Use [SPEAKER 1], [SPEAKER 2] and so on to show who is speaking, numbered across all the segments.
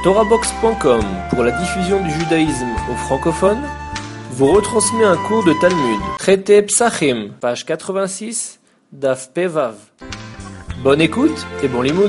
[SPEAKER 1] TorahBox.com, pour la diffusion du judaïsme aux francophones, vous retransmet un cours de Talmud, traité Psachim, page 86, Daf Pevav. Bonne écoute et bon limoud.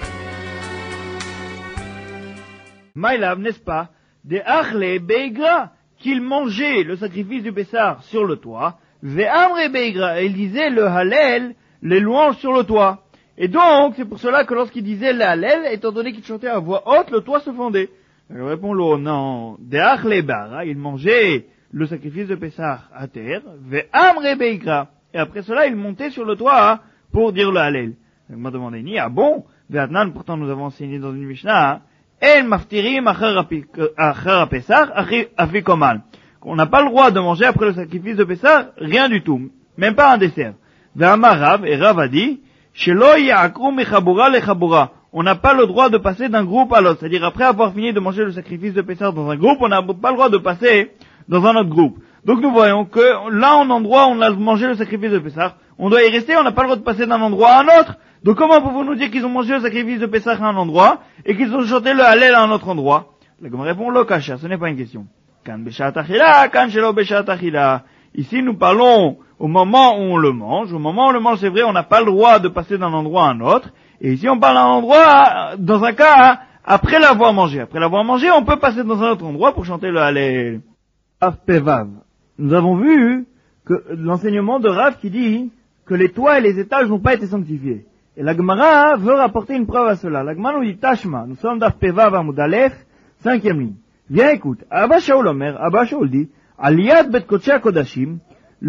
[SPEAKER 2] Maïlav, n'est-ce pas, des Achle Beigra, qu'il mangeait le sacrifice du Pessar sur le toit, Ve'amre Beigra, et il disait le Hallel, les louanges sur le toit. Et donc, c'est pour cela que lorsqu'il disait le Hallel, étant donné qu'il chantait à voix haute, le toit se fondait. Répond-le, non, des Achle Bara, il mangeait le sacrifice de Pessar à terre, Ve'amre Beigra, et après cela, il montait sur le toit pour dire le Hallel. Il m'a demandé, ah bon, Ve'atnan, pourtant nous avons enseigné dans une Mishnah, El maftirim achar Pessar afikoman. On n'a pas le droit de manger après le sacrifice de Pessar, rien du tout, même pas un dessert. Ve'amar Rav, et Rav a dit, Shelo ya'akru mechabura lechabura. On n'a pas le droit de passer d'un groupe à l'autre. C'est-à-dire, après avoir fini de manger le sacrifice de Pessar dans un groupe, on n'a pas le droit de passer dans un autre groupe. Donc nous voyons que là, en endroit où on a mangé le sacrifice de Pessar, on doit y rester, on n'a pas le droit de passer d'un endroit à un autre. Donc comment pouvons-nous nous dire qu'ils ont mangé le sacrifice de Pessah à un endroit et qu'ils ont chanté le Hallel à un autre endroit? La Gemara répond lo kasha, ce n'est pas une question. Kan beshat achila, kan shelo beshat achila. Ici nous parlons au moment où on le mange. Au moment où on le mange, c'est vrai, on n'a pas le droit de passer d'un endroit à un autre. Et ici on parle d'un endroit, dans un cas, après l'avoir mangé. Après l'avoir mangé, on peut passer dans un autre endroit pour chanter le Hallel. Rav Pevav. Nous avons vu que l'enseignement de Rav qui dit que les toits et les étages n'ont pas été sanctifiés. Et la Gemara veut rapporter une preuve à cela. La Gemara nous dit Tashma, nous sommes d'Af Pevav Amud Aleph, 5e ligne. Viens écoute, Abba Shaul Omer, Abba Shaul dit, Aliyat Bet Kodesh Kodashim,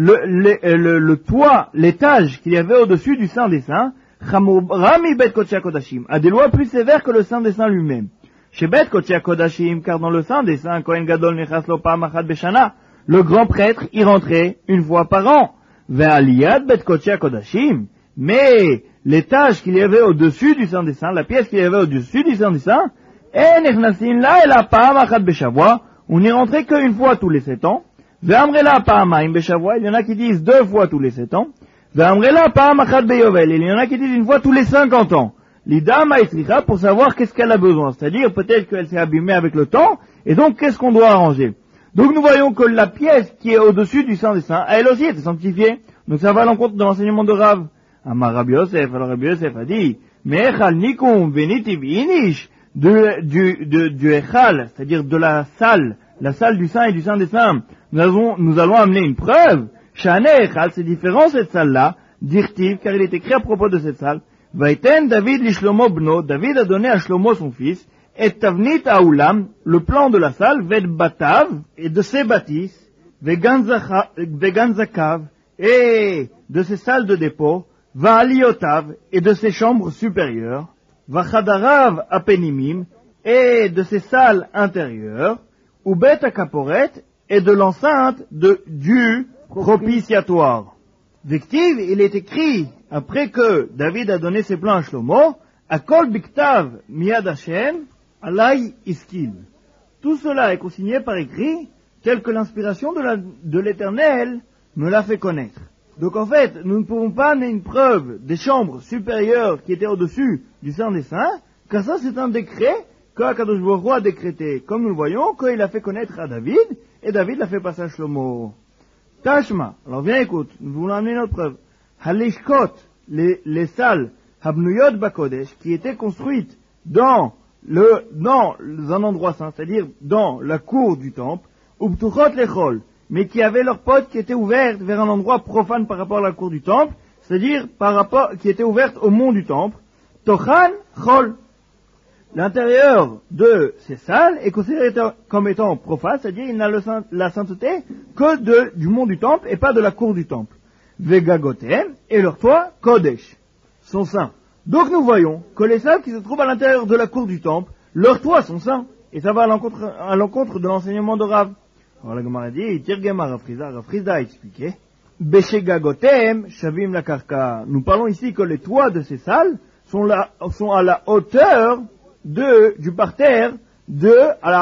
[SPEAKER 2] le toit, l'étage qu'il y avait au-dessus du Saint des Saints, Rami Bet Kodesh Kodashim, a des lois plus sévères que le Saint des Saints lui-même. Chez Bet Kodesh Kodashim, car dans le Saint des Saints, Kohen Gadol Nechas Lo Pa'am Achat Beshana, le grand prêtre y rentrait une fois par an. Ve'aliyat Bet Kodesh Kodashim, mais l'étage qu'il y avait au-dessus du Saint des Saints, la pièce qu'il y avait au-dessus du Saint des Saints, on n'y rentrait qu'une fois tous les 7 ans. Il y en a qui disent 2 fois tous les 7 ans. Il y en a qui disent une fois tous les 50 ans. L'ida maïsricha pour savoir qu'est-ce qu'elle a besoin. C'est-à-dire peut-être qu'elle s'est abîmée avec le temps, et donc qu'est-ce qu'on doit arranger. Donc nous voyons que la pièce qui est au-dessus du Saint des Saints, elle aussi était sanctifiée. Donc ça va à l'encontre de l'enseignement de Rav. Amar Rabbi Yosef, alors Rabbi Yosef a dit, Me'echal nikum venitiv inish, du Echal, c'est-à-dire de la salle du Saint et du Saint des Saints, nous allons amener une preuve. Shane Echal, c'est différent cette salle-là, dirtiv, car il est écrit à propos de cette salle, Vaiten David li Shlomo bno, David a donné à Shlomo son fils, et Tavnit Aoulam, le plan de la salle, Ved Batav, et de ses bâtisses, Veganzakav, et de ses salles de dépôt, Va'aliotav, et de ses chambres supérieures, Vachadarav apenimim, et de ses salles intérieures, Ubet akaporet, et de l'enceinte du propitiatoire. Victive, il est écrit, après que David a donné ses plans à Shlomo, Akol biktav miad Hashem, alay iskil. Tout cela est consigné par écrit, tel que l'inspiration de l'Éternel me l'a fait connaître. Donc en fait, nous ne pouvons pas amener une preuve des chambres supérieures qui étaient au-dessus du Saint des Saints, car ça c'est un décret qu'Akadosh Baruch Hu a décrété, comme nous le voyons, qu'il a fait connaître à David, et David l'a fait passer à Shlomo. Tashma, alors viens écoute, nous voulons amener notre preuve. Halishkot, les salles, Habnuyot Bakodesh, qui étaient construites dans un endroit saint, c'est-à-dire dans la cour du temple, Ubtuchot Lechol, mais qui avaient leurs portes qui étaient ouvertes vers un endroit profane par rapport à la cour du temple, c'est-à-dire qui était ouverte au mont du temple, Tochan Chol. L'intérieur de ces salles est considéré comme étant profane, c'est-à-dire il n'a la sainteté que du mont du temple et pas de la cour du temple. Vegagotem, et leur toit, Kodesh, sont saints. Donc nous voyons que les salles qui se trouvent à l'intérieur de la cour du temple, leurs toits sont saints, et ça va à l'encontre de l'enseignement de Rav. Alors la Gemara dit, Tirgema Rafriza a expliqué, Beshegagotem, Shavim la Karka. Nous parlons ici que les toits de ces salles sont à la hauteur du parterre du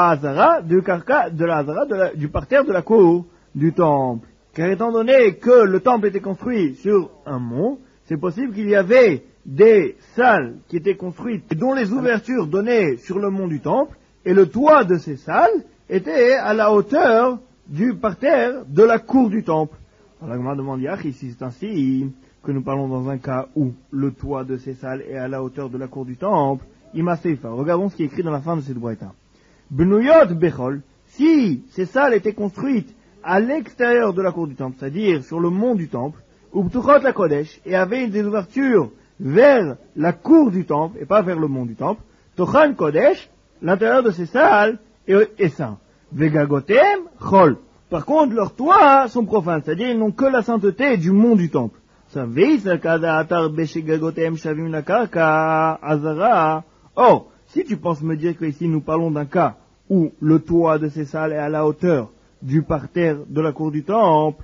[SPEAKER 2] parterre de la cour du temple. Car étant donné que le temple était construit sur un mont, c'est possible qu'il y avait des salles qui étaient construites et dont les ouvertures donnaient sur le mont du temple, et le toit de ces salles était à la hauteur du parterre de la cour du temple. Alors la Gemara demande, ici c'est ainsi que nous parlons dans un cas où le toit de ces salles est à la hauteur de la cour du temple. Ima Seifa. Regardons ce qui est écrit dans la fin de cette braïta. Benuyot Bechol, si ces salles étaient construites à l'extérieur de la cour du temple, c'est-à-dire sur le mont du temple, ou Ptuchot la Kodesh, et avaient des ouvertures vers la cour du temple, et pas vers le mont du temple, Tochan Kodesh, l'intérieur de ces salles est saint. Vegagotem Chol. Par contre, leurs toits sont profanes, c'est-à-dire ils n'ont que la sainteté du mont du temple. Or, si tu penses me dire qu'ici nous parlons d'un cas où le toit de ces salles est à la hauteur du parterre de la cour du temple,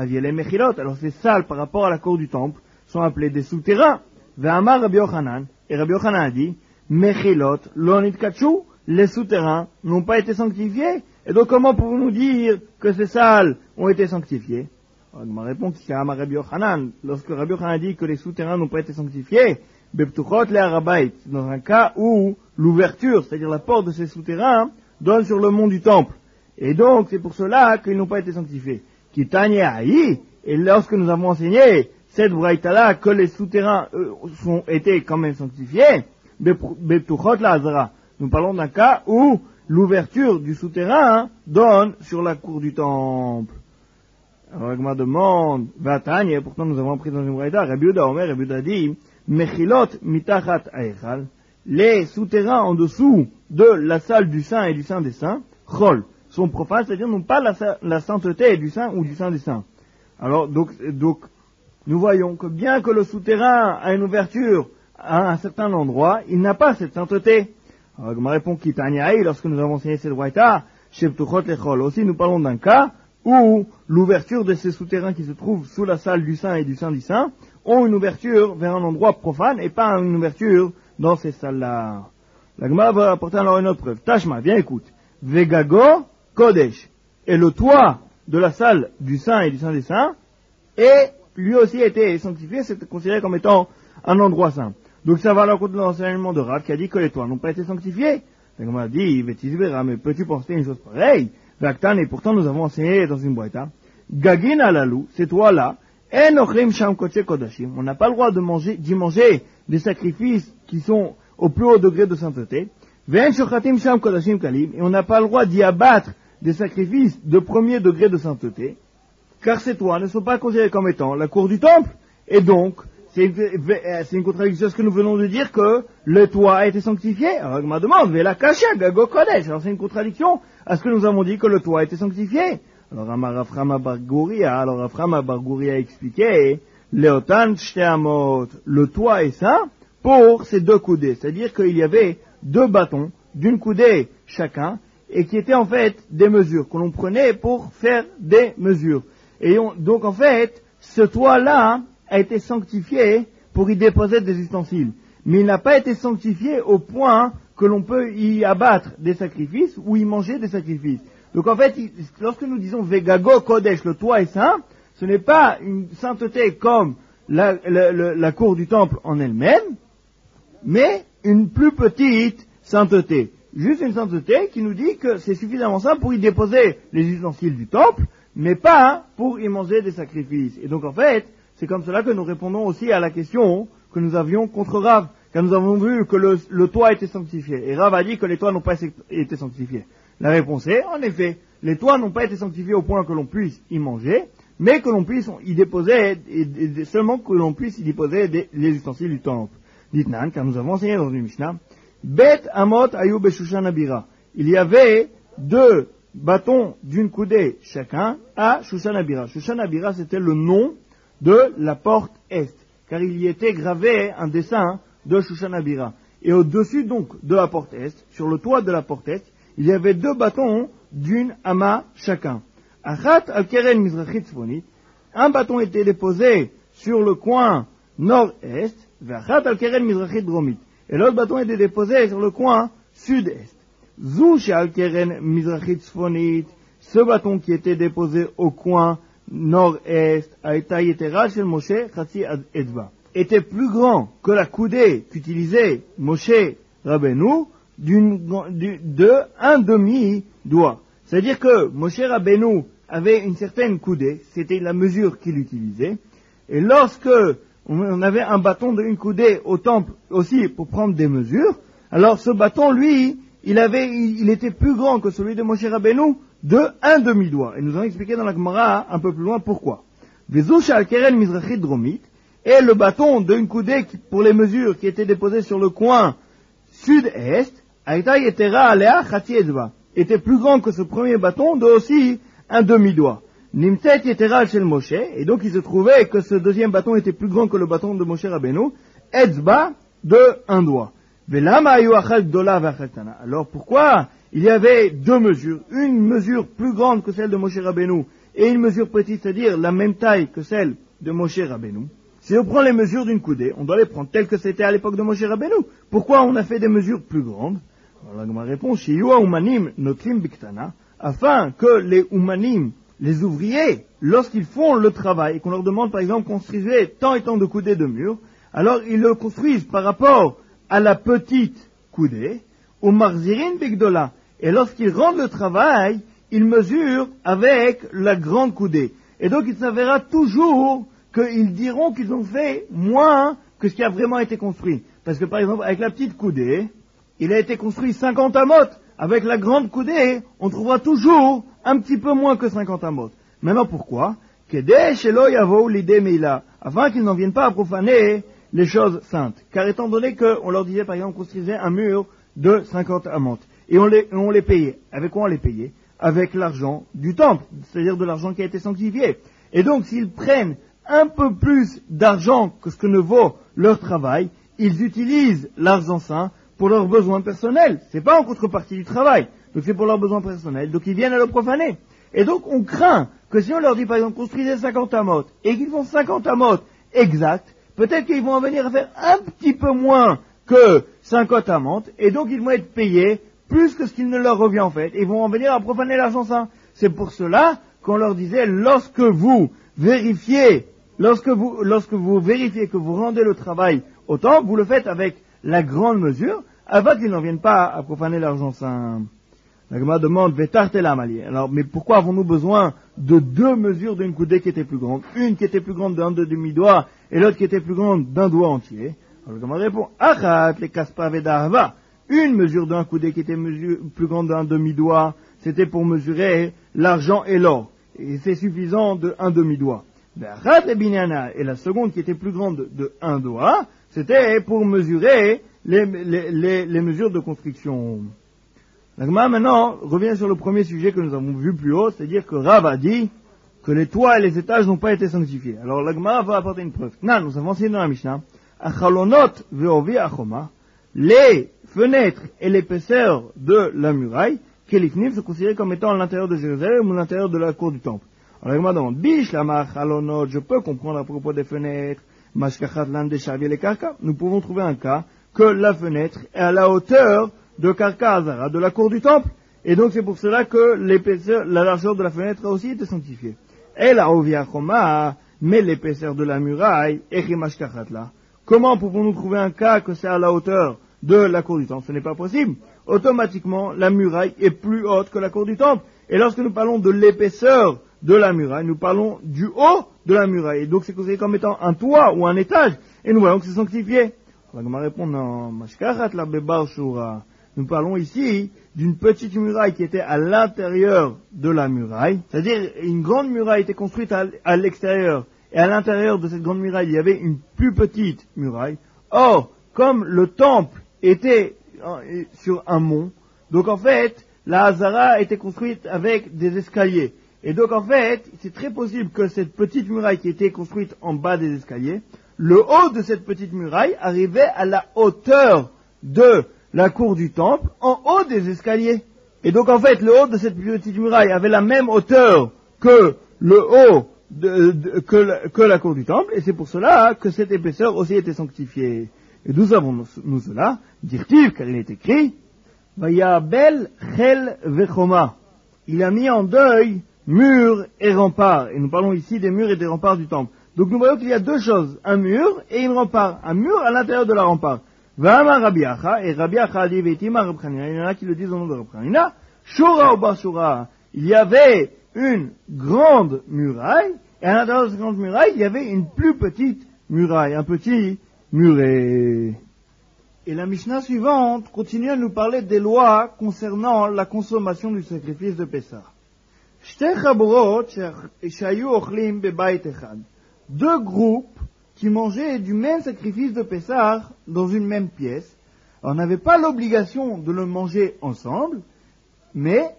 [SPEAKER 2] alors ces salles par rapport à la cour du temple sont appelées des souterrains. Ve'amar Rabbi Yochanan, et Rabbi Yochanan a dit, Mechilot, lonit kachu, les souterrains n'ont pas été sanctifiés. Et donc comment pouvons-nous dire que ces salles ont été sanctifiées? Alors, ma réponse c'est Amar Rabbi Yochanan. Lorsque Rabbi Yochanan dit que les souterrains n'ont pas été sanctifiés, Beptuchot le Harabait, dans un cas où l'ouverture, c'est-à-dire la porte de ces souterrains, donne sur le mont du temple. Et donc c'est pour cela qu'ils n'ont pas été sanctifiés. Kitanye Haï, et lorsque nous avons enseigné cette braïta-là que les souterrains ont été quand même sanctifiés, Beptuchot la Hazara. Nous parlons d'un cas où l'ouverture du souterrain donne sur la cour du temple. Alors, Agma demande, Vatanye, et pourtant nous avons appris dans une braïta, Rabbi Yehuda Omer, Rabbi Yehuda dit, Mechilot mitachat aechal, les souterrains en dessous de la salle du saint et du saint des saints, Chol, sont profanes, c'est-à-dire n'ont pas la sainteté du saint ou du saint des saints. Alors, donc, nous voyons que bien que le souterrain a une ouverture à un certain endroit, il n'a pas cette sainteté. Alors, je me réponds Kitaniaï, lorsque nous avons enseigné cette braïta, Sheptuchot lechol. Aussi, nous parlons d'un cas où l'ouverture de ces souterrains qui se trouvent sous la salle du saint et du saint des saints ont une ouverture vers un endroit profane et pas une ouverture dans ces salles-là. La Gemara va apporter alors une autre preuve. Tashma, viens écoute. Vegago Kodesh. Et le toit de la salle du saint et du saint des saints et lui aussi a été sanctifié, c'est considéré comme étant un endroit saint. Donc ça va à l'encontre de l'enseignement de Rav qui a dit que les toits n'ont pas été sanctifiés. Donc on m'a dit, mais peux-tu penser une chose pareille? Vaktan, et pourtant nous avons enseigné dans une braïta, Gagin alalou, ces toits-là, enochrim sham kodesh kodashim, on n'a pas le droit d'y manger des sacrifices qui sont au plus haut degré de sainteté, ve'en shochatim sham kodashim kalim, et on n'a pas le droit d'y abattre des sacrifices de premier degré de sainteté, car ces toits ne sont pas considérés comme étant la cour du temple, et donc, c'est une contradiction à ce que nous venons de dire que le toit a été sanctifié. Alors, je me demande, Vela Kasha, Gago Kodesh. Alors, c'est une contradiction à ce que nous avons dit que le toit a été sanctifié. Alors, Raframa Bargouria a expliqué, Leotan Shteamot, le toit est saint pour ces deux coudées. C'est-à-dire qu'il y avait deux bâtons d'une coudée chacun et qui étaient en fait des mesures que l'on prenait pour faire des mesures. Et donc, en fait, ce toit-là a été sanctifié pour y déposer des ustensiles. Mais il n'a pas été sanctifié au point que l'on peut y abattre des sacrifices ou y manger des sacrifices. Donc en fait, lorsque nous disons Vegago Kodesh, le toit est saint, ce n'est pas une sainteté comme la cour du temple en elle-même, mais une plus petite sainteté. Juste une sainteté qui nous dit que c'est suffisamment saint pour y déposer les ustensiles du temple, mais pas pour y manger des sacrifices. Et donc en fait, c'est comme cela que nous répondons aussi à la question que nous avions contre Rav, car nous avons vu que le toit était sanctifié. Et Rav a dit que les toits n'ont pas été sanctifiés. La réponse est, en effet, les toits n'ont pas été sanctifiés au point que l'on puisse y manger, mais que l'on puisse y déposer, et seulement que l'on puisse y déposer les ustensiles du temple. Dites-nan, car nous avons enseigné dans une Mishnah, Bet Amot Ayub et Shushan Abira. Il y avait deux bâtons d'une coudée chacun à Shushan Abira. Shushan Abira, c'était le nom de la porte est, car il y était gravé un dessin de Shushan Abira. Et au-dessus donc de la porte est, sur le toit de la porte est, il y avait deux bâtons d'une ama chacun. Achat al-keren mizrachit tzfonit, un bâton était déposé sur le coin nord-est, ve'achat al-keren mizrachit dromit, et l'autre bâton était déposé sur le coin sud-est. Zu she'al-keren mizrachit tzfonit, ce bâton qui était déposé au coin nord-est, Moshe Chatzi Edva, était plus grand que la coudée qu'utilisait Moshe Rabbeinu de un demi-doigt. C'est-à-dire que Moshe Rabbeinu avait une certaine coudée, c'était la mesure qu'il utilisait, et lorsque on avait un bâton d'une coudée au temple aussi pour prendre des mesures, alors ce bâton, lui, il était plus grand que celui de Moshe Rabbeinu de un demi-doigt. Et nous allons expliquer dans la Gemara un peu plus loin pourquoi. Vezouch al-keren mizrachit dromit, et le bâton d'une coudée pour les mesures qui était déposé sur le coin sud-est, Aïta yetera alea chati etzba, était plus grand que ce premier bâton de aussi un demi-doigt. Nimtet yetera shel Moshe, et donc il se trouvait que ce deuxième bâton était plus grand que le bâton de Moshe Rabbeinu, etzba de un doigt. Velama ayu achal gdola ve'achal ktana. Alors pourquoi il y avait deux mesures, une mesure plus grande que celle de Moshe Rabbeinu et une mesure petite, c'est-à-dire la même taille que celle de Moshe Rabbeinu? Si on prend les mesures d'une coudée, on doit les prendre telles que c'était à l'époque de Moshe Rabbeinu. Pourquoi on a fait des mesures plus grandes? Alors la Gemara répond, Shiyua umanim notlim biktana, afin que les umanim, les ouvriers, lorsqu'ils font le travail, et qu'on leur demande par exemple construisez tant et tant de coudées de mur, alors ils le construisent par rapport à la petite coudée, au marzirin bigdola, et lorsqu'ils rendent le travail, ils mesurent avec la grande coudée. Et donc il s'avérera toujours qu'ils diront qu'ils ont fait moins que ce qui a vraiment été construit. Parce que par exemple, avec la petite coudée, il a été construit 50 amotes. Avec la grande coudée, on trouvera toujours un petit peu moins que 50 amotes. Maintenant pourquoi? Afin qu'ils n'en viennent pas à profaner les choses saintes. Car étant donné qu'on leur disait par exemple construisait un mur de 50 amotes, et on les payait. Avec quoi on les payait? Avec l'argent du temple, c'est-à-dire de l'argent qui a été sanctifié. Et donc s'ils prennent un peu plus d'argent que ce que ne vaut leur travail, ils utilisent l'argent saint pour leurs besoins personnels. C'est pas en contrepartie du travail, donc c'est pour leurs besoins personnels, donc ils viennent à le profaner. Et donc on craint que si on leur dit par exemple construisez 50 amotes, et qu'ils font 50 amotes exactes, peut-être qu'ils vont en venir à faire un petit peu moins que 50 amotes, et donc ils vont être payés plus que ce qu'il ne leur revient en fait, et ils vont en venir à profaner l'argent saint. C'est pour cela qu'on leur disait, lorsque vous vérifiez que vous rendez le travail au temple, vous le faites avec la grande mesure, afin qu'ils n'en viennent pas à profaner l'argent saint. La Gemara demande, Vetartela mali. Alors, mais pourquoi avons-nous besoin de deux mesures d'une coudée qui était plus grande? Une qui était plus grande d'un demi-doigt, et l'autre qui était plus grande d'un doigt entier. Alors, la Gemara répond, Achat le kaspa vedahava. Une mesure d'un coudée qui était plus grande d'un demi-doigt, c'était pour mesurer l'argent et l'or. Et c'est suffisant de un demi-doigt. Et la seconde qui était plus grande de un doigt, c'était pour mesurer les mesures de construction. La Gemara maintenant revient sur le premier sujet que nous avons vu plus haut, c'est-à-dire que Rav a dit que les toits et les étages n'ont pas été sanctifiés. Alors la Gemara va apporter une preuve. Nous avons enseigné dans la Mishnah, Achalonot ve'ovi achoma, les fenêtres et l'épaisseur de la muraille, Kelifnim se considéraient comme étant à l'intérieur de Jérusalem ou à l'intérieur de la cour du temple. Alors la Gemara demande, Bish lama achalonot, je peux comprendre à propos des fenêtres, Mashkachat lan de Shaviel et Karka. Nous pouvons trouver un cas que la fenêtre est à la hauteur de Karka Azara, de la cour du temple, et donc c'est pour cela que l'épaisseur, la largeur de la fenêtre a aussi été sanctifiée. Et la Oviachoma, mais l'épaisseur de la muraille, Echimashkachat là. Comment pouvons-nous trouver un cas que c'est à la hauteur de la cour du temple? Ce n'est pas possible. Automatiquement, la muraille est plus haute que la cour du temple. Et lorsque nous parlons de l'épaisseur de la muraille, nous parlons du haut de la muraille. Et donc c'est considéré comme étant un toit ou un étage. Et nous voyons que c'est sanctifié. La Gemara répond, non, Mashkachat la bebar shura. Nous parlons ici d'une petite muraille qui était à l'intérieur de la muraille. C'est-à-dire, une grande muraille était construite à l'extérieur. Et à l'intérieur de cette grande muraille, il y avait une plus petite muraille. Or, comme le temple était sur un mont, donc en fait, la Hazara était construite avec des escaliers. Et donc en fait, c'est très possible que cette petite muraille qui était construite en bas des escaliers, le haut de cette petite muraille arrivait à la hauteur de la cour du temple, en haut des escaliers. Et donc en fait, le haut de cette petite muraille avait la même hauteur que le haut que la cour du temple, et c'est pour cela que cette épaisseur aussi était sanctifiée. Et d'où savons-nous cela? Dirtiv, car il est écrit, Vayabel chel vechoma. Il a mis en deuil murs et remparts. Et nous parlons ici des murs et des remparts du temple. Donc nous voyons qu'il y a deux choses, un mur et une rempart. Un mur à l'intérieur de la rempart. Va'amar Rabbi Acha, et Rabbi Acha a dit, Vetima Rab Chanina, il y en a qui le disent au nom de Rab Chanina, Shura ou Bar Shura, il y avait une grande muraille, et à l'intérieur de cette grande muraille, il y avait une plus petite muraille, un petit muret. Et la Mishnah suivante continue à nous parler des lois concernant la consommation du sacrifice de Pessah. Deux groupes qui mangeaient du même sacrifice de Pessah dans une même pièce. On n'avait pas l'obligation de le manger ensemble, mais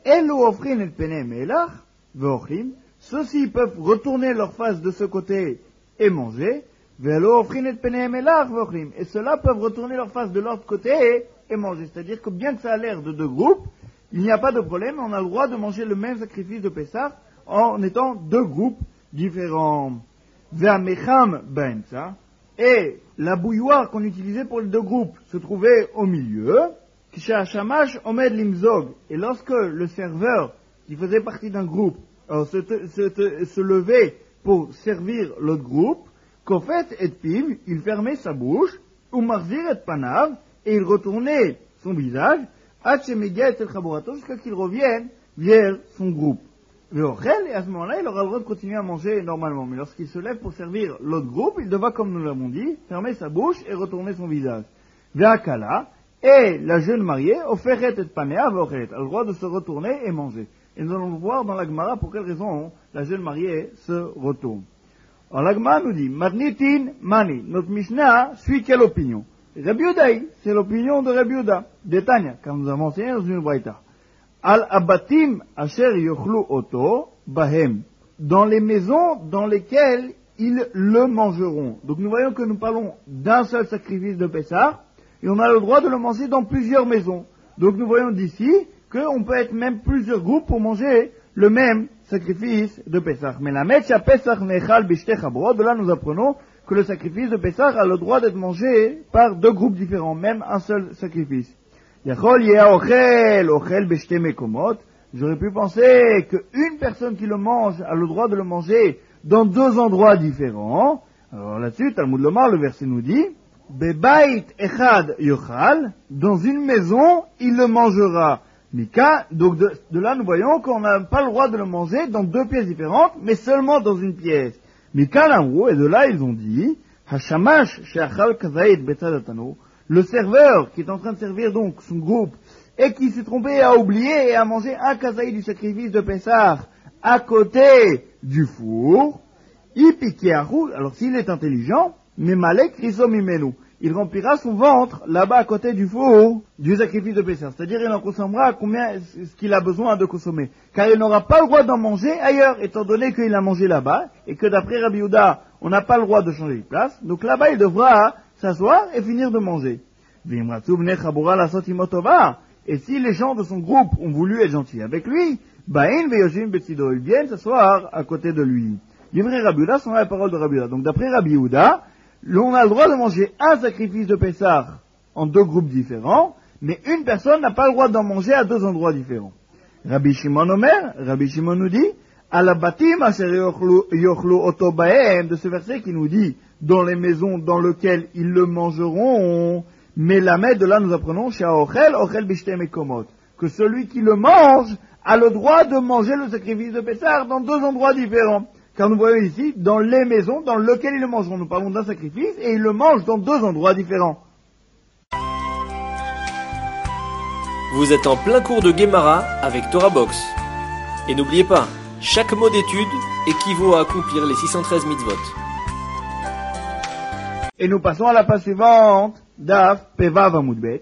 [SPEAKER 2] ceux-ci peuvent retourner leur face de ce côté et manger, et ceux-là peuvent retourner leur face de l'autre côté et manger. C'est-à-dire que bien que ça a l'air de deux groupes, il n'y a pas de problème, on a le droit de manger le même sacrifice de Pessah en étant deux groupes différents. Et la bouilloire qu'on utilisait pour les deux groupes se trouvait au milieu. Et lorsque le serveur qui faisait partie d'un groupe se levait pour servir l'autre groupe, Kofet et Piv, il fermait sa bouche, ou Marzir et Panav, et il retournait son visage, jusqu'à qu'il revienne vers son groupe. Et à ce moment-là, il aura le droit de continuer à manger normalement. Mais lorsqu'il se lève pour servir l'autre groupe, il devra, comme nous l'avons dit, fermer sa bouche et retourner son visage. Ve'akala, et la jeune mariée, Oferet et Panea, a le droit de se retourner et manger. Et nous allons voir dans la Gemara pour quelle raison la jeune mariée se retourne. Alors la Gemara nous dit, Matnitin Mani, notre Mishnah suit quelle opinion? Rabbi Yehuda, c'est l'opinion de Rabbi Yehuda, d'Etania, car nous avons enseigné dans une braïta. Al-abatim asher yochlu oto bahem, dans les maisons dans lesquelles ils le mangeront. Donc nous voyons que nous parlons d'un seul sacrifice de Pessah, et on a le droit de le manger dans plusieurs maisons. Donc nous voyons d'ici qu'on peut être même plusieurs groupes pour manger le même sacrifice de Pessah. Mais la Metcha Pesach Nechal Bishte Chabrot, de là nous apprenons que le sacrifice de Pessah a le droit d'être mangé par deux groupes différents, même un seul sacrifice. Yachol Yea Ochel, Ochel Bishte Mekomot. J'aurais pu penser qu'une personne qui le mange a le droit de le manger dans deux endroits différents. Alors là-dessus, Talmud Lomar, le verset nous dit, Bebait Echad Yochal, dans une maison, il le mangera. Mika, donc de là nous voyons qu'on n'a pas le droit de le manger dans deux pièces différentes, mais seulement dans une pièce. Mika Namro, et de là ils ont dit, Hashamash Sheachal Kazaïd Betzadatano, le serveur qui est en train de servir donc son groupe, et qui s'est trompé à oublier et à manger un kazaïd du sacrifice de Pessah à côté du four, Ipikeahu, alors s'il est intelligent, Memalek Risomimenu, il remplira son ventre là-bas à côté du four du sacrifice de Pessah. C'est-à-dire il en consommera combien ce qu'il a besoin de consommer. Car il n'aura pas le droit d'en manger ailleurs, étant donné qu'il a mangé là-bas, et que d'après Rabbi Yehuda, on n'a pas le droit de changer de place. Donc là-bas, il devra s'asseoir et finir de manger. Et si les gens de son groupe ont voulu être gentils avec lui, ils viennent s'asseoir à côté de lui. Livré Rabbi Yehuda, c'est la parole de Rabbi Yehuda. Donc d'après Rabbi Yehuda, on a le droit de manger un sacrifice de Pessah en deux groupes différents, mais une personne n'a pas le droit d'en manger à deux endroits différents. Rabbi Shimon Omer, Rabbi Shimon nous dit, Alabatim asher yochlu oto bahem, de ce verset qui nous dit, dans les maisons dans lesquelles ils le mangeront, mais la de là nous apprenons, Sha'ochel, ochel bishte mekomot, que celui qui le mange a le droit de manger le sacrifice de Pessah dans deux endroits différents. Car nous voyons ici, dans les maisons dans lesquelles ils le mangeront. Nous parlons d'un sacrifice et ils le mangent dans deux endroits différents.
[SPEAKER 1] Vous êtes en plein cours de Gemara avec Torah Box. Et n'oubliez pas, chaque mot d'étude équivaut à accomplir les 613 mitzvot.
[SPEAKER 2] Et nous passons à la page suivante, Daf Pevav Amudbet.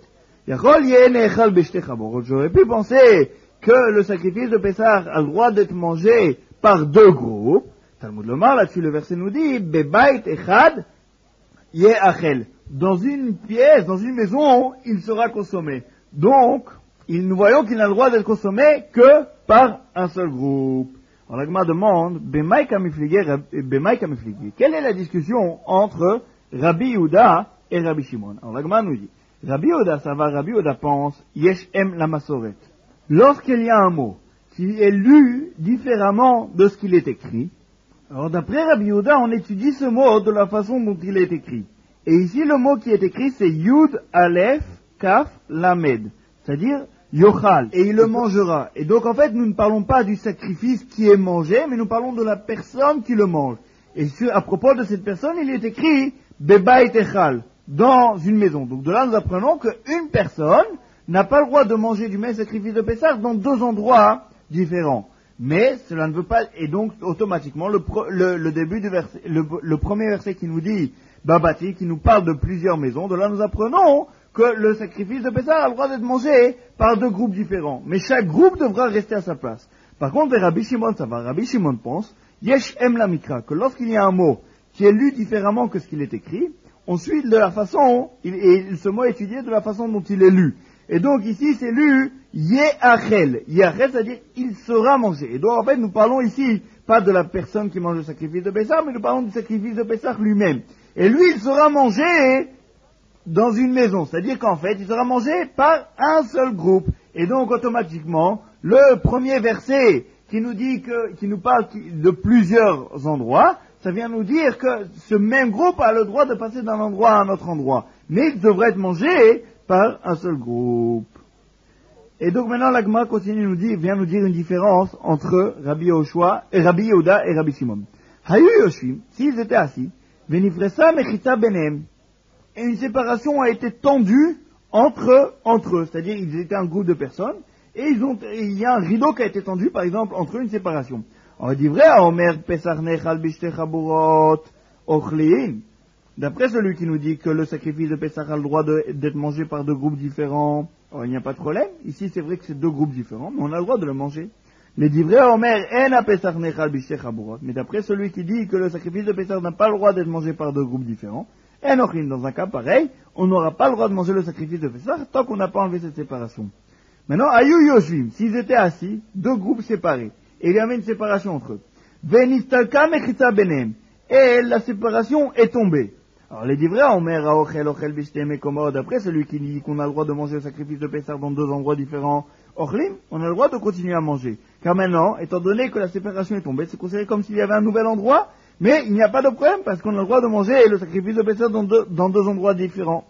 [SPEAKER 2] J'aurais pu penser que le sacrifice de Pessah a le droit d'être mangé par deux groupes. Talmud Lomar, là-dessus, le verset nous dit, Bebait Echad Yeachel. Dans une pièce, dans une maison, il sera consommé. Donc, nous voyons qu'il n'a le droit d'être consommé que par un seul groupe. Alors, la Gemara demande, Bemai Kamiflige. Quelle est la discussion entre Rabbi Yehuda et Rabbi Shimon? Alors, la Gemara nous dit, Rabbi Yehuda, ça va, Rabbi Yehuda pense, Yesh em la masoret. Lorsqu'il y a un mot qui est lu différemment de ce qu'il est écrit, alors d'après Rabbi Yehuda, on étudie ce mot de la façon dont il est écrit. Et ici, le mot qui est écrit, c'est Yud, Aleph, Kaf, Lamed. C'est-à-dire, Yochal. Et il le mangera. Et donc, en fait, nous ne parlons pas du sacrifice qui est mangé, mais nous parlons de la personne qui le mange. Et à propos de cette personne, il est écrit, Bebait Echal, dans une maison. Donc, de là, nous apprenons qu'une personne n'a pas le droit de manger du même sacrifice de Pessah dans deux endroits différents. Mais cela ne veut pas, et donc automatiquement le début du verset, le premier verset qui nous dit Babati, qui nous parle de plusieurs maisons, de là nous apprenons que le sacrifice de Pessah a le droit d'être mangé par deux groupes différents. Mais chaque groupe devra rester à sa place. Par contre, Rabbi Shimon, ça va, Rabbi Shimon pense, Yesh Em la Mikra, que lorsqu'il y a un mot qui est lu différemment que ce qu'il est écrit, on suit de la façon, et ce mot est étudié de la façon dont il est lu. Et donc ici c'est lu Yeachel. Yeachel, c'est-à-dire il sera mangé. Et donc en fait nous parlons ici pas de la personne qui mange le sacrifice de Pessah, mais nous parlons du sacrifice de Pessah lui-même. Et lui il sera mangé dans une maison. C'est-à-dire qu'en fait il sera mangé par un seul groupe. Et donc automatiquement le premier verset qui nous dit qui nous parle de plusieurs endroits, ça vient nous dire que ce même groupe a le droit de passer d'un endroit à un autre endroit. Mais il devrait être mangé par un seul groupe. Et donc maintenant la Gemara vient nous dire une différence entre Rabbi Yehoshua et Rabbi Yehuda et Rabbi Shimon. Hayu Yoshim, s'ils étaient assis, venifresa mechita benem, et une séparation a été tendue entre eux, c'est-à-dire ils étaient un groupe de personnes, et il y a un rideau qui a été tendu, par exemple, entre eux, une séparation. On dit vrai, Omer Pesach nechal bishte chaburot ochlin. D'après celui qui nous dit que le sacrifice de Pessah a le droit d'être mangé par deux groupes différents, il n'y a pas de problème. Ici, c'est vrai que c'est deux groupes différents, mais on a le droit de le manger. Les divrei Omer en a Pessah nechal bishte chaburot. Mais d'après celui qui dit que le sacrifice de Pessah n'a pas le droit d'être mangé par deux groupes différents, en ochlin, dans un cas pareil, on n'aura pas le droit de manger le sacrifice de Pessah tant qu'on n'a pas enlevé cette séparation. Maintenant, ayu yoshvim, s'ils étaient assis, deux groupes séparés, et il y avait une séparation entre eux. Venistalka mechitza benem, et la séparation est tombée. Alors les divrei Omer ochel bishtem mekomod, d'après celui qui dit qu'on a le droit de manger le sacrifice de Pessah dans deux endroits différents, ochlim, on a le droit de continuer à manger. Car maintenant, étant donné que la séparation est tombée, c'est considéré comme s'il y avait un nouvel endroit, mais il n'y a pas de problème parce qu'on a le droit de manger le sacrifice de Pessah dans deux endroits différents.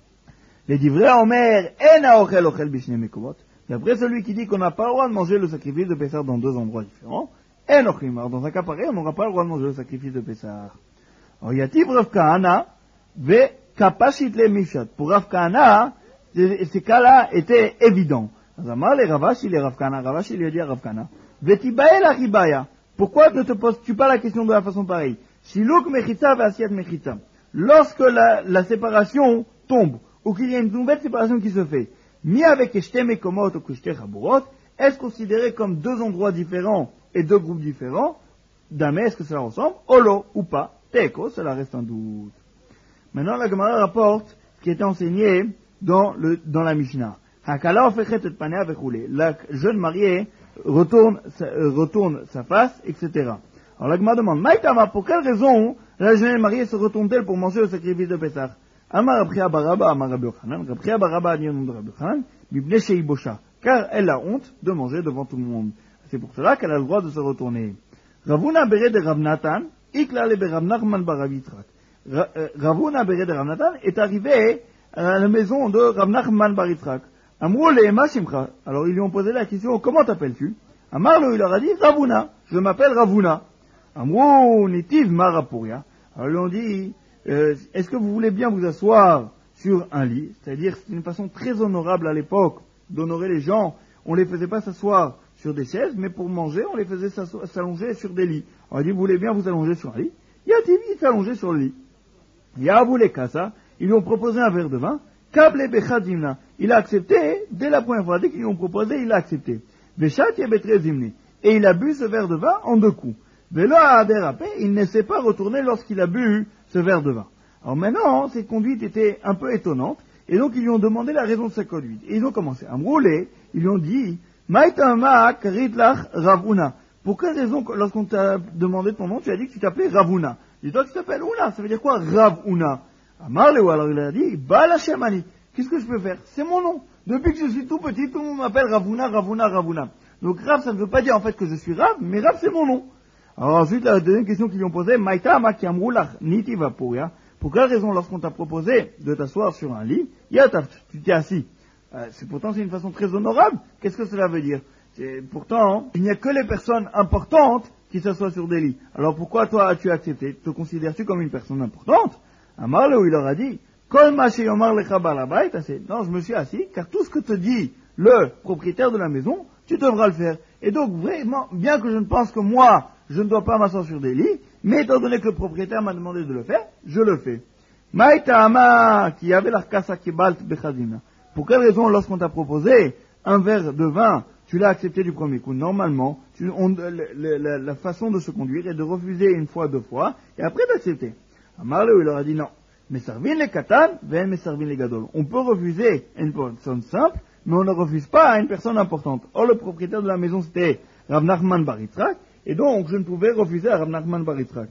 [SPEAKER 2] Les divrei Omer ena ochel bishtem mekomod, d'après celui qui dit qu'on n'a pas le droit de manger le sacrifice de Pessah dans deux endroits différents, en ochlim, alors dans un cas pareil, on n'aura pas le droit de manger le sacrifice de Pessah. Alors, Yativ Rav Kahana ve Kapashit le Mishat. Pour Rav Kahana, ces cas-là étaient évidents. Azamar le Ravashi le Rav Kahana. Ravashi lui a dit à Rav Kahana, Vetibae la Ribaya. Pourquoi ne te poses-tu pas la question de la façon pareille? Shiluk Mechitza ve Asiat Mechitza. Lorsque la séparation tombe, ou qu'il y a une nouvelle séparation qui se fait, mi avec Eshte Mekomot ou Kushte Chaburot, est-ce considéré comme deux endroits différents et deux groupes différents? Damé, est-ce que cela ressemble? Olo, ou pas? Teko, cela reste un doute. Maintenant, la Gemara rapporte ce qui était enseigné dans la Mishnah. Hakala ofechet et panea vechoulé. La jeune mariée retourne sa face, etc. Alors la Gemara demande, Maïtama, pour quelle raison la jeune mariée se retourne-t-elle pour manger le sacrifice de Pessah? Amar Rabchia Baraba, Amar Rabbi Yochanan. Rabchia Baraba a dit au nom de Rabbi Yochanan, Bibne Sheibosha, car elle a honte de manger devant tout le monde. C'est pour cela qu'elle a le droit de se retourner. Ravuna Bere de Rav Natan, Iklale Berav Nachman Barav Yitzchak. Ravuna Bere de Rav Natan est arrivé à la maison de Rav Nachman Bar Yitzchak. Amrou le Ema Shimcha. Alors ils lui ont posé la question, comment t'appelles-tu? Amarlo, il leur a dit, Ravuna, je m'appelle Ravuna. Amrou Nitiv Marapuria. Alors ils lui ont dit, est-ce que vous voulez bien vous asseoir sur un lit? C'est-à-dire, c'est une façon très honorable à l'époque d'honorer les gens. On les faisait pas s'asseoir sur des chaises, mais pour manger, on les faisait s'allonger sur des lits. On a dit, vous voulez bien vous allonger sur un lit? Yativi s'allonger sur le lit. Yaboule Kassa, ils lui ont proposé un verre de vin. Kable Bechadzimna, il a accepté, dès la première fois, dès qu'ils lui ont proposé, il a accepté. Bechat Yebetre Zimni, et il a bu ce verre de vin en deux coups. Velo a dérapé, il ne s'est pas retourné lorsqu'il a bu ce verre de vin. Alors maintenant, cette conduite était un peu étonnante, et donc ils lui ont demandé la raison de sa conduite. Et ils ont commencé à me rouler, ils lui ont dit, Maïtama Kritlach Ravuna. Pour quelle raison, lorsqu'on t'a demandé ton nom, tu as dit que tu t'appelais Ravuna? Dis-toi que tu t'appelles Una, ça veut dire quoi, Ravuna? Amarleu, alors il a dit, Bala Shemani. Qu'est-ce que je peux faire? C'est mon nom. Depuis que je suis tout petit, tout le monde m'appelle Ravuna, Ravuna, Ravuna. Donc Rav, ça ne veut pas dire en fait que je suis Rav, mais Rav c'est mon nom. Alors ensuite, la deuxième question qu'ils lui ont posée, Maïtama Kiamrulach Niti Vapuria. Pour quelle raison, lorsqu'on t'a proposé de t'asseoir sur un lit, tu t'es assis? Pourtant, c'est une façon très honorable. Qu'est-ce que cela veut dire? Pourtant, il n'y a que les personnes importantes qui s'assoient sur des lits. Alors pourquoi toi as-tu accepté? Te considères-tu comme une personne importante? Amar où il leur a dit, non, je me suis assis, car tout ce que te dit le propriétaire de la maison, tu devras le faire. Et donc, vraiment, bien que je ne pense que moi, je ne dois pas m'asseoir sur des lits, mais étant donné que le propriétaire m'a demandé de le faire, je le fais. Pour quelle raison, lorsqu'on t'a proposé un verre de vin, tu l'as accepté du premier coup? Normalement, la façon de se conduire est de refuser une fois, deux fois, et après d'accepter. Amarle, il leur a dit non. Mais servir les katan, mais servir les gadol. On peut refuser à une personne simple, mais on ne refuse pas à une personne importante. Or, le propriétaire de la maison, c'était Rav Nachman bar Yitzhak, et donc je ne pouvais refuser à Rav Nachman bar Yitzhak.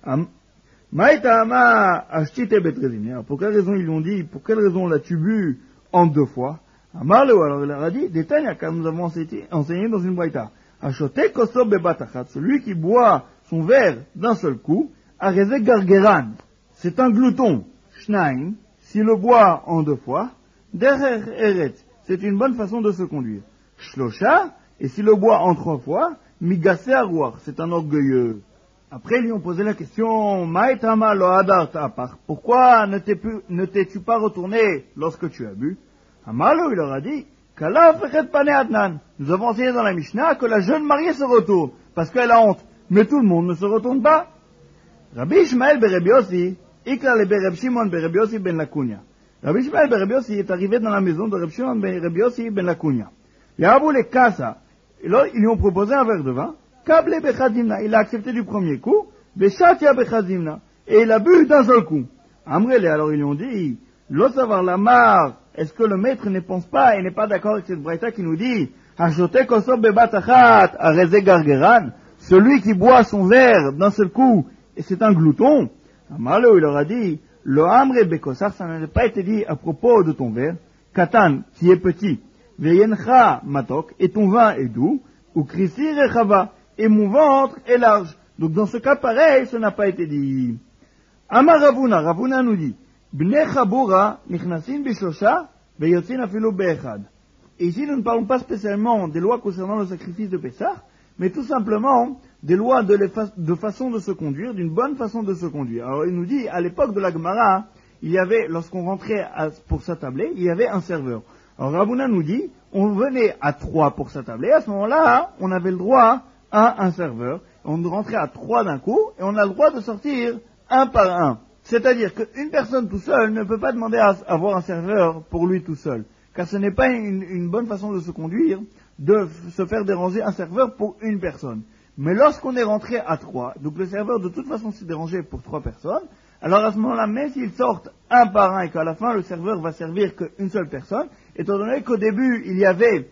[SPEAKER 2] Pour quelle raison ils l'ont dit? Pour quelle raison l'as-tu bu en deux fois? Amarle, alors il leur a dit, détail, car nous avons enseigné dans une braïta. Achote kosob bebatachat, celui qui boit son verre d'un seul coup, arezé gargeran. C'est un glouton. Shnaim, s'il le boit en deux fois, derer eret, c'est une bonne façon de se conduire. Shlosha, et s'il le boit en trois fois, migase arouar, c'est un orgueilleux. Après, ils lui ont posé la question, Maïtama lo adar ta'apar, pourquoi ne t'es-tu pas retourné lorsque tu as bu? Amalo, il leur a dit, Kala fechet pane adnan. Nous avons enseigné dans la Mishnah que la jeune mariée se retourne, parce qu'elle a honte. Mais tout le monde ne se retourne pas. Rabbi Ishmael Bereb Yossi, Ikla le Bereb Shimon Bereb Yossi ben Lakunya. Rabbi Ishmael Bereb Yossi est arrivé dans la maison de Rabbi Shimon Bereb Yossi ben Lakunya. Yahabou le Kasa, et là, ils lui ont proposé un verre de vin. Kable bechazimna, il a accepté du premier coup. Beshatia bechazimna, et il a bu d'un seul coup. Amrele, alors ils lui ont dit, l'eau savoir la mar, est-ce que le maître ne pense pas et n'est pas d'accord avec cette braïta qui nous dit, Hachote kosob bebatachat, areze gargeran, celui qui boit son verre d'un seul coup, et c'est un glouton. Amalo, il leur a dit, le amre bekosar, ça n'a pas été dit à propos de ton verre, katan, qui est petit, veyencha matok, et ton vin est doux, ou krisi rechava, et mon ventre est large. Donc dans ce cas pareil, ça n'a pas été dit. Amar Ravuna nous dit, Bnei Chabura nichnasin bishlosha, veyotzin afilu be'echad. Et ici, nous ne parlons pas spécialement des lois concernant le sacrifice de Pessah, mais tout simplement des lois de façon de se conduire, d'une bonne façon de se conduire. Alors il nous dit, à l'époque de la Gemara, il y avait, lorsqu'on rentrait pour s'attabler, il y avait un serveur. Alors Ravuna nous dit, on venait à 3 pour s'attabler, à ce moment-là, on avait le droit à un serveur, on rentrait à 3 d'un coup, et on a le droit de sortir un par un. C'est-à-dire qu'une personne tout seul ne peut pas demander à avoir un serveur pour lui tout seul, car ce n'est pas une bonne façon de se conduire, de se faire déranger un serveur pour une personne. Mais lorsqu'on est rentré à 3, donc le serveur de toute façon s'est dérangé pour 3 personnes, alors à ce moment-là, même s'ils sortent un par un et qu'à la fin le serveur va servir qu'une seule personne, étant donné qu'au début il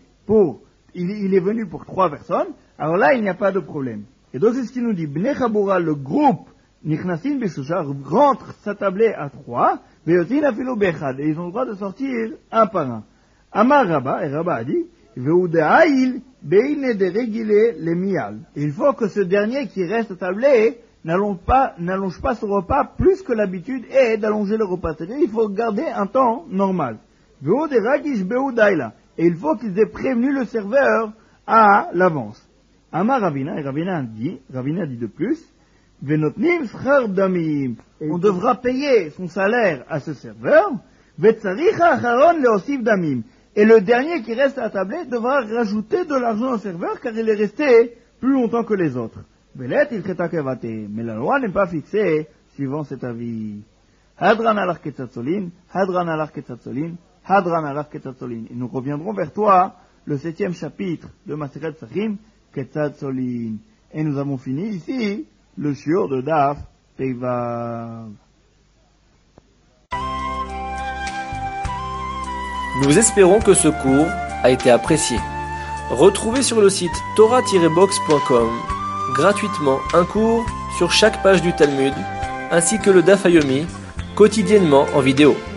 [SPEAKER 2] est venu pour 3 personnes, alors là il n'y a pas de problème. Et donc c'est ce qu'il nous dit, Bnei Chabura, le groupe Nichnasin Beshusha, rentre s'attabler à 3, Veyotin afilu bechad, et ils ont le droit de sortir un par un. Amar Rabba, et Rabba a dit, Veudaïl beine de régile les mial. Il faut que ce dernier qui reste attablé n'allonge pas son repas plus que l'habitude est d'allonger le repas. C'est-à-dire il faut garder un temps normal. Et il faut qu'ils aient prévenu le serveur à l'avance. Amar Ravina, et Ravina a dit de plus, Venotnim schar damim. On devra payer son salaire à ce serveur. Vetzaricha acharon leosif damim. Et le dernier qui reste à tabler devra rajouter de l'argent au serveur car il est resté plus longtemps que les autres. Mais la loi n'est pas fixée suivant cet avis. Hadran alach ketzatzolin, hadran alach ketzatzolin, hadran alach ketzatzolin. Et nous reviendrons vers toi, le 7e chapitre de Masechet Psachim, ketzatzolin. Et nous avons fini ici le shiur de Daf Peivav.
[SPEAKER 1] Nous espérons que ce cours a été apprécié. Retrouvez sur le site torah-box.com gratuitement un cours sur chaque page du Talmud, ainsi que le Daf Yomi, quotidiennement en vidéo.